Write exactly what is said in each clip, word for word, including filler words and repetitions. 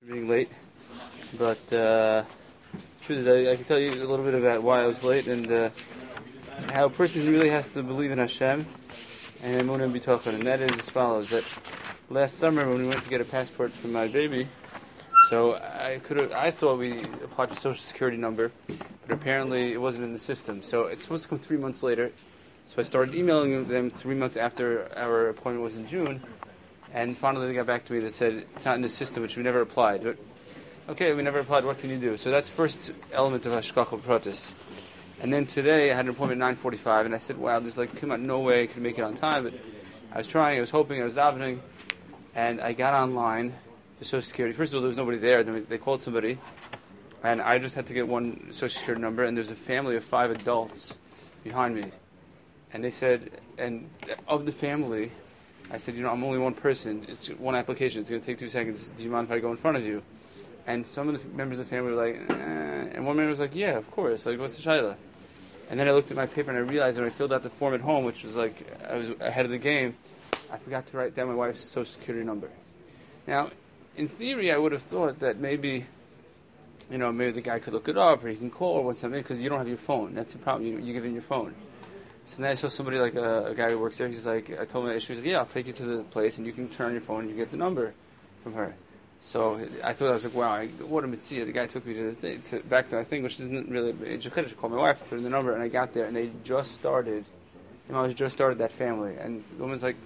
Being late, but uh, truth is, I, I can tell you a little bit about why I was late and uh, how a person really has to believe in Hashem and Emunah B'Tochen, and that is as follows: that last summer when we went to get a passport for my baby, so I could have, I thought we applied for Social Security number, but apparently it wasn't in the system. So it's supposed to come three months later. So I started emailing them three months after our appointment was in June. And finally they got back to me that said, it's not in the system, which we never applied. But, okay, we never applied, what can you do? So that's first element of Hashgacha Pratis. And then today I had an appointment at nine forty-five, and I said, wow, there's like, come on, no way I can make it on time. But I was trying, I was hoping, I was davening, and I got online to Social Security. First of all, there was nobody there. Then they called somebody, and I just had to get one Social Security number, and there's a family of five adults behind me. And they said, and of the family, I said, you know, I'm only one person. It's one application. It's going to take two seconds. Do you mind if I go in front of you? And some of the members of the family were like, eh. And one man was like, yeah, of course. Like, what's the shayla? And then I looked at my paper and I realized when I filled out the form at home, which was like, I was ahead of the game, I forgot to write down my wife's Social Security number. Now, in theory, I would have thought that maybe, you know, maybe the guy could look it up or he can call or what's something, because you don't have your phone. That's the problem. You, you give in your phone. So then I saw somebody, like a, a guy who works there, he's like, I told him the issue, he's like, yeah, I'll take you to the place and you can turn on your phone and you get the number from her. So I thought, I was like, wow, I, what a mitzvah. The guy took me to the thing, to, back to my thing, which isn't really a chiddush. I called my wife, put in the number, and I got there, and they just started, you know, I was just started that family. And the woman's like,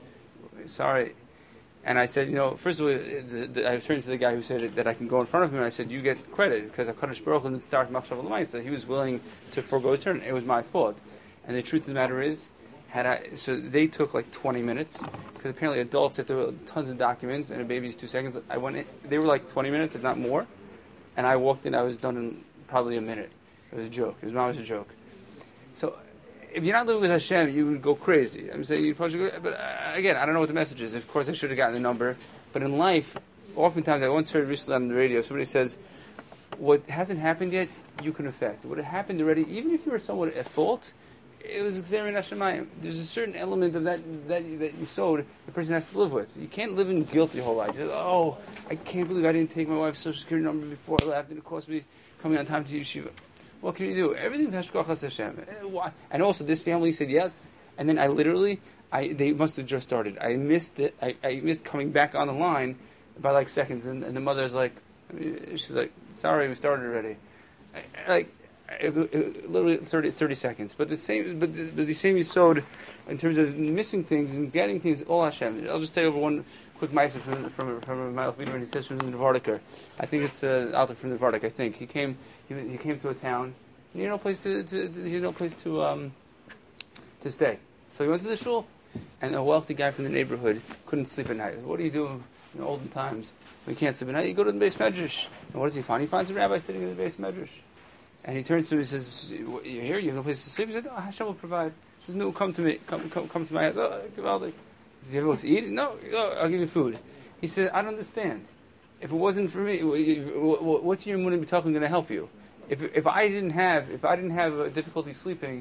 sorry. And I said, you know, first of all, the, the, I turned to the guy who said that I can go in front of him, and I said, you get credit, because HaKadosh Baruch Hu didn't start Machshav L'Maisa. He was willing to forego his turn. It was my fault. And the truth of the matter is, had I, so they took like twenty minutes, because apparently adults have to tons of documents, and a baby's two seconds. I went in, they were like twenty minutes, if not more, and I walked in, I was done in probably a minute. It was a joke. It was always a joke. So, if you're not living with Hashem, you would go crazy. I'm saying you probably should go, but uh, again, I don't know what the message is. Of course, I should have gotten the number, but in life, oftentimes, I once heard recently on the radio, somebody says, what hasn't happened yet, you can affect. What had happened already, even if you were somewhat at fault, it was Xerin Hashemayim. There's a certain element of that that that you sowed the person has to live with. You can't live in guilt your whole life. Say, oh, I can't believe I didn't take my wife's Social Security number before I left, and it cost me coming on time to yeshiva. What can you do? Everything's Hashgachas Hashem. And also, this family said yes, and then I literally, I they must have just started. I missed it. I, I missed coming back on the line by like seconds, and, and the mother's like, she's like, sorry, we started already. I, like. It, it, literally thirty, thirty seconds, but the same, but the, but the same Yisod in terms of missing things and getting things, all Hashem. I'll just say over one quick ma'aseh from from from Malach Biderman. He says from the Vardiker. I think it's uh, out there from the Vardik. I think he came he, he came to a town. He had no place to, to, to he had no place to um to stay. So he went to the shul, and a wealthy guy from the neighborhood couldn't sleep at night. What do you do in olden times when you can't sleep at night? You go to the base medrash. And what does he find? He finds a rabbi sitting in the base medrash. And he turns to me and says, you're here, you have no place to sleep? He said, oh, Hashem will provide. He says, no, come to me, come come, come to my house. Oh, Givaldi. He says, you have what to eat? No, no, I'll give you food. He said, I don't understand. If it wasn't for me, what's your Emunah B'Tochen going to help you? If if I didn't have, if I didn't have a difficulty sleeping,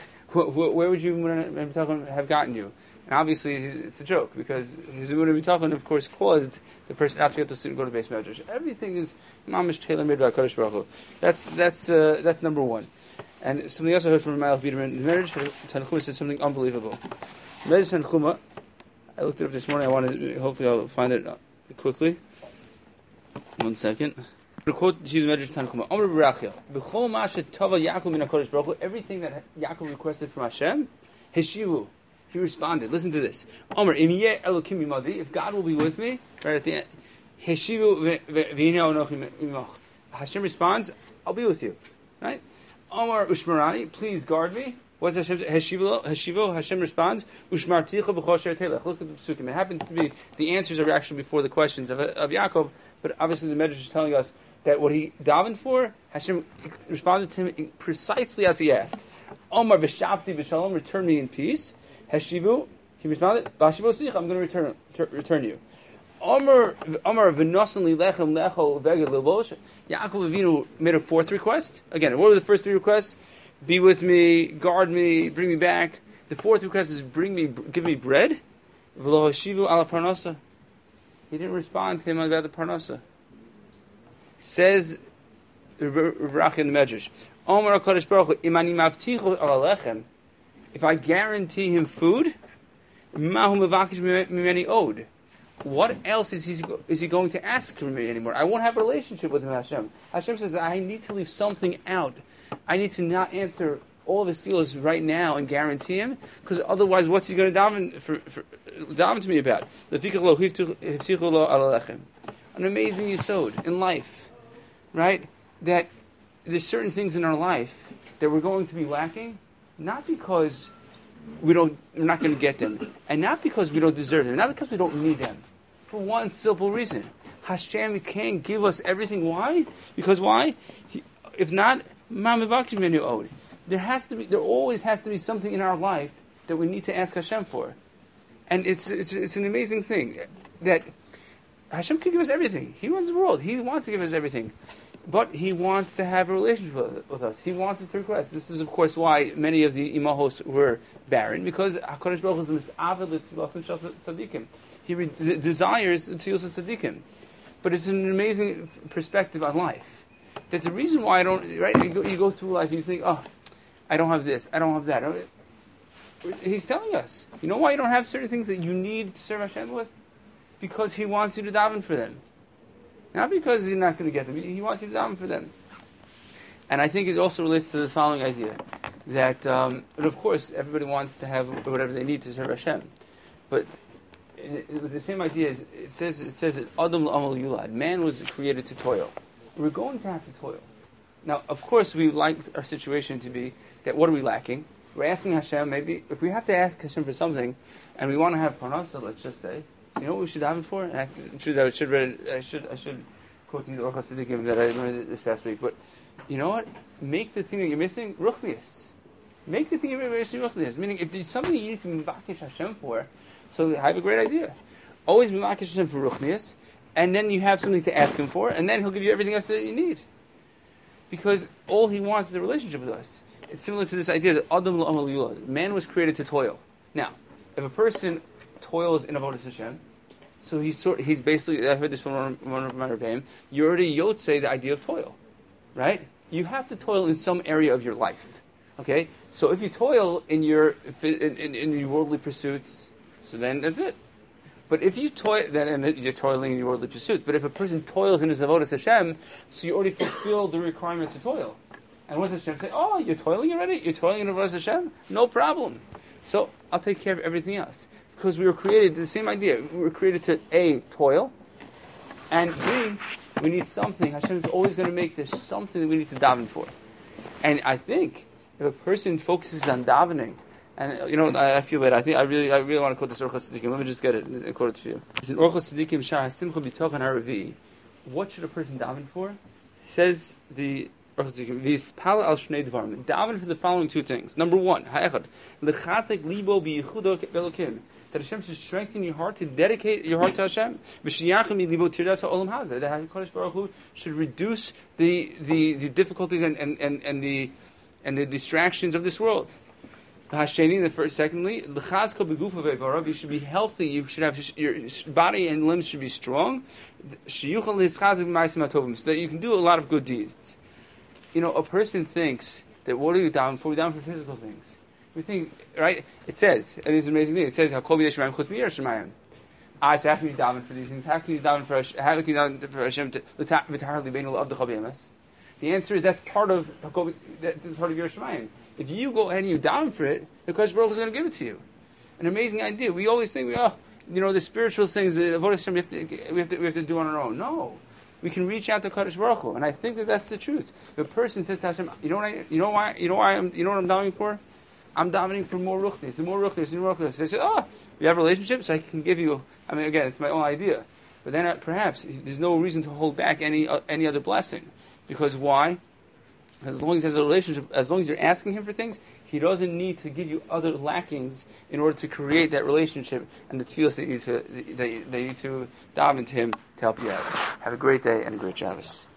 where would your Emunah B'Tochen have gotten you? And obviously, it's a joke, because his Emunah B'Tochen, of course, caused the person not to get to sleep and go to base medrash. Everything is mamish tailor-made by HaKadosh Baruch Hu. That's that's uh, that's number one. And something else I heard from Malach Biderman, the marriage of Tanchuma said something unbelievable. The marriage of Tanchuma, I looked it up this morning. I wanted, hopefully, I'll find it quickly. One second. The quote to the marriage of Tanchuma: Amar B'Rachel, B'chol Masha Tava Yaakov min HaKadosh Baruch Hu. Everything that Yaakov requested from Hashem, Heshivu. He responded. Listen to this. Omer, Elokim imadi. If God will be with me, right at the end, Heshivu v'hinei anochi imach. Hashem responds, I'll be with you. Right? Omer Ushmarani, please guard me. What's Hashem? Heshivu, Heshivu. Hashem responds, Ushmarticha b'chol asher telech. Look at the psukim. It happens to be the answers are actually before the questions of of Yaakov, but obviously the Medrash is telling us that what he davened for, Hashem responded to him precisely as he asked. Omar v'shavti v'shalom, return me in peace. Heshivu, he responded, Vashivu sich, I'm going to return ter, return you. Omar Omar v'nosan li lechem lechol veged libosh. Yaakov Avinu made a fourth request. Again, what were the first three requests? Be with me, guard me, bring me back. The fourth request is bring me, give me bread. V'lo heshivu ala parnasa. He didn't respond to him about the parnasa. Says Rach in the Medrash, Omer HaKadosh Baruch Hu, Im ani mavtichu al alechem, if I guarantee him food, mahu mevakish mimeni od. What else is he, is he going to ask from me anymore? I won't have a relationship with him, Hashem. Hashem says, I need to leave something out. I need to not answer all of his deals right now and guarantee him, because otherwise, what's he going to daven, for, for, daven to me about? An amazing yesod in life, right? That there's certain things in our life that we're going to be lacking, not because we don't, we're not going to get them, and not because we don't deserve them, not because we don't need them. For one simple reason, Hashem can't give us everything. Why? Because why? He, if not, there has to be, there always has to be something in our life that we need to ask Hashem for, and it's it's it's an amazing thing that Hashem can give us everything. He runs the world. He wants to give us everything. But he wants to have a relationship with, with us. He wants us to request. This is, of course, why many of the imahos were barren, because HaKadosh Baruch Hu is mis'avad l'tzilas tzadikim. He re- desires the tzilas tzadikim. But it's an amazing perspective on life. That the reason why I don't, right, you go, you go through life and you think, oh, I don't have this, I don't have that. He's telling us, you know why you don't have certain things that you need to serve Hashem with? Because he wants you to daven for them. Not because you're not going to get them. He wants you to daven for them. And I think it also relates to this following idea. That, um, and of course, everybody wants to have whatever they need to serve Hashem. But it, it, the same idea is, it says it says that Adam l'Amal Yulad, man was created to toil. We're going to have to toil. Now, of course, we like our situation to be that what are we lacking? We're asking Hashem, maybe, if we have to ask Hashem for something, and we want to have parnasa, let's just say, so you know what we should daven for? And I, should, I should read. I should. I should quote the Orchos Tzadikim that I learned this past week. But you know what? Make the thing that you're missing ruchnius. Make the thing you're missing ruchnius. Meaning, if there's something you need to mivakish Hashem for, so I have a great idea. Always mivakish Hashem for ruchnius, and then you have something to ask Him for, and then He'll give you everything else that you need. Because all He wants is a relationship with us. It's similar to this idea that Adam l'Amal Yulad, man was created to toil. Now, if a person toils in avodas Hashem, so he's sort. He's basically. I heard this from one, one of my rebbeim. You already yotzei the idea of toil, right? You have to toil in some area of your life. Okay, so if you toil in your in, in, in your worldly pursuits, so then that's it. But if you toil, then and you're toiling in your worldly pursuits. But if a person toils in his avodas Hashem, so you already fulfilled the requirement to toil. And what does Hashem say? Oh, you're toiling already? You're toiling in avodas Hashem? No problem. So I'll take care of everything else. Because we were created, the same idea, we were created to A, toil, and B, we need something. Hashem is always going to make this something that we need to daven for. And I think, if a person focuses on davening, and you know, I, I feel bad, I think I really I really want to quote this Orchos Tzadikim. Let me just get it and quote it to you. It's in Orchos Tzadikim, Shah HaSimcha B'Tochan HaRevi. What should a person daven for? Says the V'yispal al shnei dvarim. Daven for the following two things. Number one, ha'echad, l'chatzek libo b'yichudo belokim. That Hashem should strengthen your heart to dedicate your heart to Hashem. That HaKadosh Baruch Hu should reduce the, the, the difficulties and, and, and, and the and the distractions of this world. The first, secondly, you should be healthy. You should have your body and limbs should be strong, so that you can do a lot of good deeds. You know, a person thinks that what are you down for? We're down for physical things. We think, right? It says, and it's an amazing thing. It says, "How kol b'yei shemayim chutz b'yirah shemayim." I say, how can you daven for these things? How can you daven for Hashem? How can you daven for Hashem to v'tahar libeinu l'avdecha b'emes? The answer is that's part of that's part of your shemayim. If you go ahead and you daven for it, the Kodesh Baruch Hu is going to give it to you. An amazing idea. We always think, oh, you know, the spiritual things, the avodas Hashem, we have to we have to we have to do on our own. No. We can reach out to Kodesh Baruch Hu, and I think that that's the truth. The person says to Hashem, "You know what? I, you know why? You know why? I'm, you know what I'm davening for? I'm davening for more ruchnis, and more ruchnis, and more ruchnis." They say, "Oh, we have a relationship, so I can give you." I mean, again, it's my own idea, but then uh, perhaps there's no reason to hold back any uh, any other blessing, because why? As long as he has a relationship, as long as you're asking him for things, he doesn't need to give you other lackings in order to create that relationship and the tefillos that you need to that you need to daven to him to help you out. Have a great day and a great Shabbos.